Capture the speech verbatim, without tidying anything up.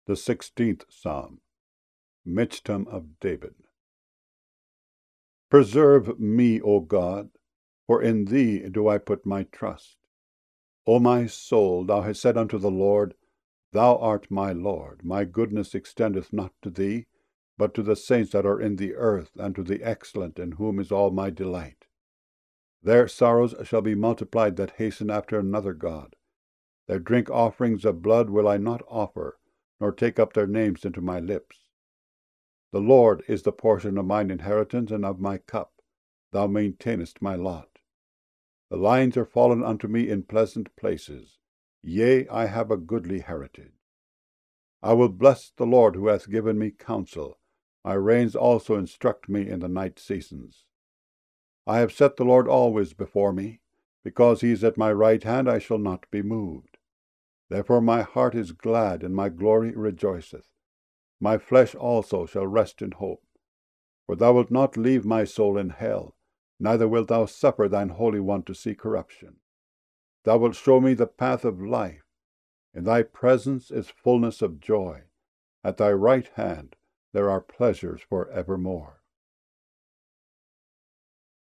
The sixteenth Psalm. Michtam of David. Preserve me, O God, for in thee do I put my trust. O my soul, thou hast said unto the Lord, Thou art my Lord. My goodness extendeth not to thee, but to the saints that are in the earth, and to the excellent, in whom is all my delight. Their sorrows shall be multiplied that hasten after another God. Their drink offerings of blood will I not offer, nor take up their names into my lips. The Lord is the portion of mine inheritance and of my cup. Thou maintainest my lot. The lines are fallen unto me in pleasant places. Yea, I have a goodly heritage. I will bless the Lord who hath given me counsel. My reins also instruct me in the night seasons. I have set the Lord always before me. Because he is at my right hand, I shall not be moved. Therefore my heart is glad, and my glory rejoiceth. My flesh also shall rest in hope. For thou wilt not leave my soul in hell, neither wilt thou suffer thine Holy One to see corruption. Thou wilt show me the path of life. In thy presence is fullness of joy. At thy right hand there are pleasures for evermore.